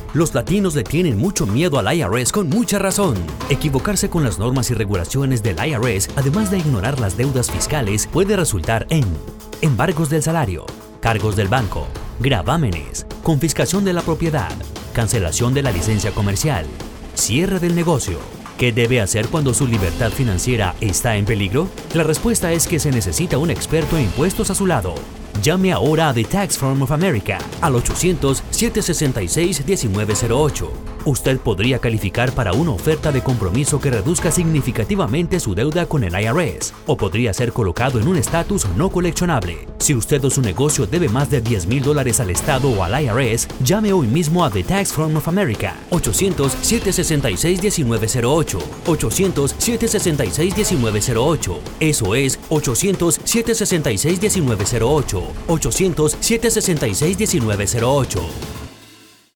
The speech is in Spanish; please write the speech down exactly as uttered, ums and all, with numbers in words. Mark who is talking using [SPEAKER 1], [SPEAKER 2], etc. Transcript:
[SPEAKER 1] Los latinos le tienen mucho miedo al I R S con mucha razón. Equivocarse con las normas y regulaciones del I R S, además de ignorar las deudas fiscales, puede resultar en embargos del salario, cargos del banco, gravámenes, confiscación de la propiedad, cancelación de la licencia comercial, cierre del negocio. ¿Qué debe hacer cuando su libertad financiera está en peligro? La respuesta es que se necesita un experto en impuestos a su lado. Llame ahora a The Tax Firm of America al ochocientos, siete sesenta y seis, diecinueve cero ocho. Usted podría calificar para una oferta de compromiso que reduzca significativamente su deuda con el I R S, o podría ser colocado en un estatus no coleccionable. Si usted o su negocio debe más de diez mil dólares al Estado o al I R S, llame hoy mismo a The Tax Firm of America, ochocientos, siete sesenta y seis, diecinueve cero ocho, ochocientos, siete sesenta y seis, diecinueve cero ocho. Eso es ochocientos, siete sesenta y seis, diecinueve cero ocho, ochocientos, siete sesenta y seis, diecinueve cero ocho.